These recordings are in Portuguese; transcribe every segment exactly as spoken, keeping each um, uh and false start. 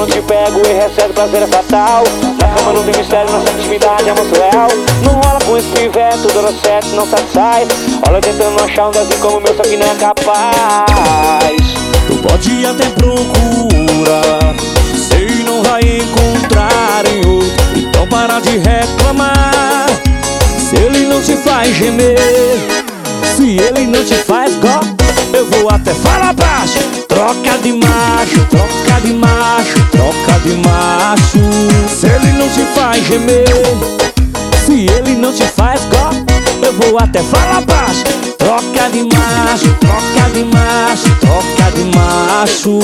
te pego e recebe prazer é fatal. Na cama não tem mistério, nossa intimidade é muito real. Não rola com esse pivete, tudo dá certo, não satisfaz. Olha tentando achar um desenho como o meu, só que não é capaz. Tu pode até procurar, sei não vai encontrar em outro. Então para de reclamar, se ele não te faz gemer, se ele não te faz gó, eu vou até falar baixo. Troca de macho, troca de macho, troca de macho. Se ele não te faz gemer, se ele não te faz gó, eu vou até falar baixo. Troca de macho, troca de macho, troca de macho.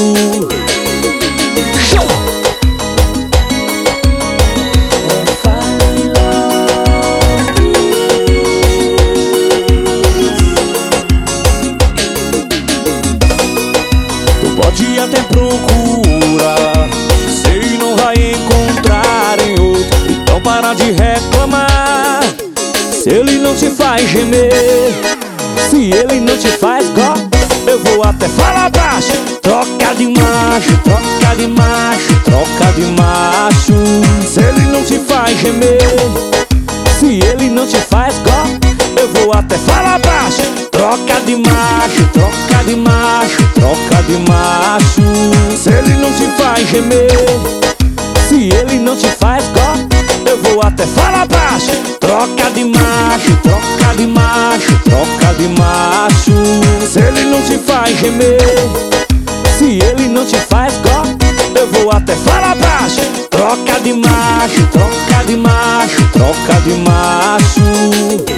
Show! Pode até procurar, sei não vai encontrar em outro. Então para de reclamar, se ele não te faz gemer, se ele não te faz gó, eu vou até falar baixo. Troca de macho, troca de macho, troca de macho. Se ele não te faz gemer, se ele não te faz gó, eu vou até falar baixo. Troca de macho, troca de macho, troca de macho. Se ele não te faz gemer, se ele não te faz gó, eu vou até falar baixo. Troca de macho, troca de macho, troca de macho. Se ele não te faz gemer, se ele não te faz gó, eu vou até falar baixo. Troca de macho, troca de macho, troca de macho.